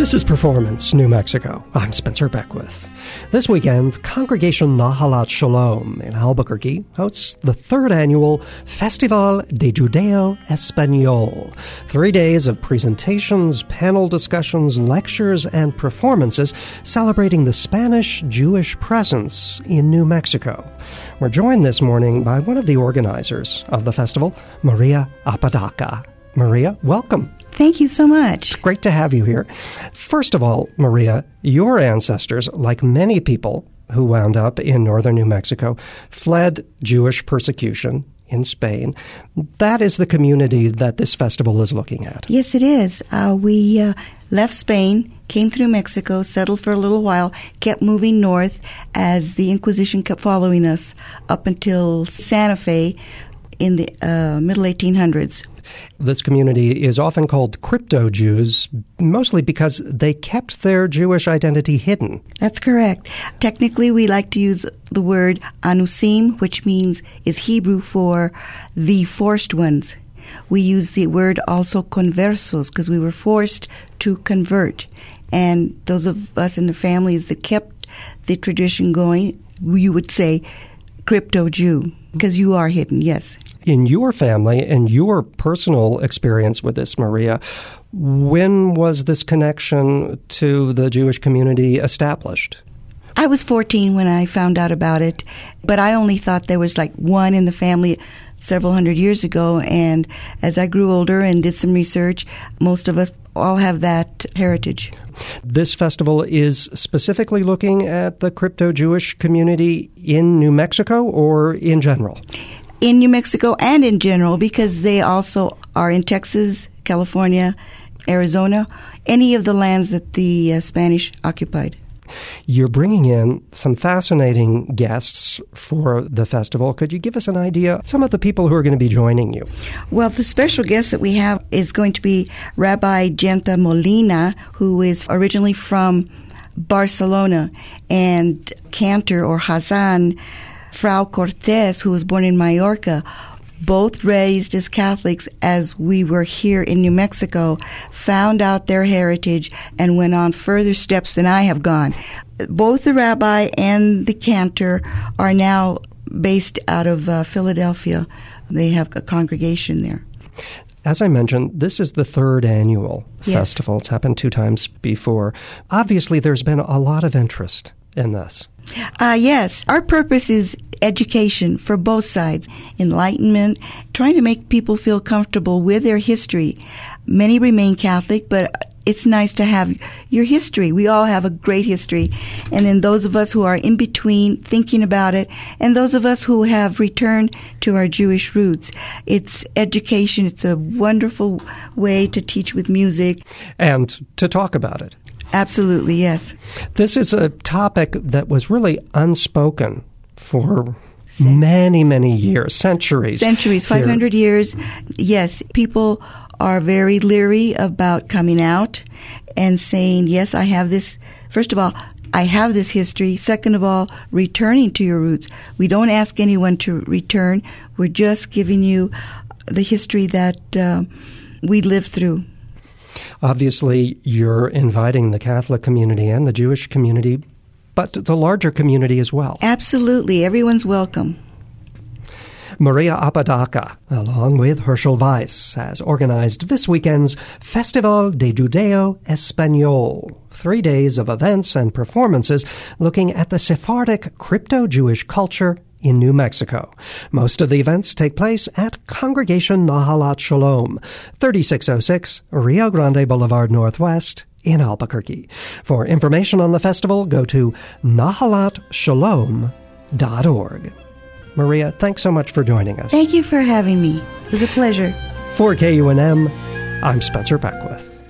This is Performance, New Mexico. I'm Spencer Beckwith. This weekend, Congregation Nahalat Shalom in Albuquerque hosts the third annual Festival de Judeo Español. 3 days of presentations, panel discussions, lectures, and performances celebrating the Spanish-Jewish presence in New Mexico. We're joined this morning by one of the organizers of the festival, Maria Apodaca. Maria, welcome. Thank you so much. Great to have you here. First of all, Maria, your ancestors, like many people who wound up in northern New Mexico, fled Jewish persecution in Spain. That is the community that this festival is looking at. Yes, it is. We left Spain, came through Mexico, settled for a little while, kept moving north as the Inquisition kept following us up until Santa Fe in the middle 1800s. This community is often called crypto-Jews, mostly because they kept their Jewish identity hidden. That's correct. Technically, we like to use the word anusim, which is Hebrew for the forced ones. We use the word also conversos because we were forced to convert. And those of us in the families that kept the tradition going, you would say crypto-Jew because you are hidden, yes. In your family and your personal experience with this, Maria, when was this connection to the Jewish community established? I was 14 when I found out about it, but I only thought there was like one in the family several hundred years ago, and as I grew older and did some research, most of us all have that heritage. This festival is specifically looking at the crypto-Jewish community in New Mexico or in general? In New Mexico and in general, because they also are in Texas, California, Arizona, any of the lands that the Spanish occupied. You're bringing in some fascinating guests for the festival. Could you give us an idea of some of the people who are going to be joining you? Well, the special guest that we have is going to be Rabbi Genta Molina, who is originally from Barcelona, and cantor or Hazan Frau Cortez, who was born in Mallorca, both raised as Catholics as we were here in New Mexico, found out their heritage and went on further steps than I have gone. Both the rabbi and the cantor are now based out of Philadelphia. They have a congregation there. As I mentioned, this is the third annual festival. It's happened 2 times before. Obviously, there's been a lot of interest in this. Yes. Our purpose is education for both sides, enlightenment, trying to make people feel comfortable with their history. Many remain Catholic, but it's nice to have your history. We all have a great history. And then those of us who are in between thinking about it, and those of us who have returned to our Jewish roots. It's education. It's a wonderful way to teach with music. And to talk about it. Absolutely, yes. This is a topic that was really unspoken for many, many years, centuries. 500 years. Yes, people are very leery about coming out and saying, yes, I have this. First of all, I have this history. Second of all, returning to your roots. We don't ask anyone to return. We're just giving you the history that we lived through. Obviously, you're inviting the Catholic community and the Jewish community, but the larger community as well. Absolutely. Everyone's welcome. Maria Apodaca, along with Herschel Weiss, has organized this weekend's Festival de Judeo Español, 3 days of events and performances looking at the Sephardic crypto-Jewish culture in New Mexico. Most of the events take place at Congregation Nahalat Shalom, 3606 Rio Grande Boulevard Northwest in Albuquerque. For information on the festival, go to nahalatshalom.org. Maria, thanks so much for joining us. Thank you for having me. It was a pleasure. For KUNM, I'm Spencer Beckwith.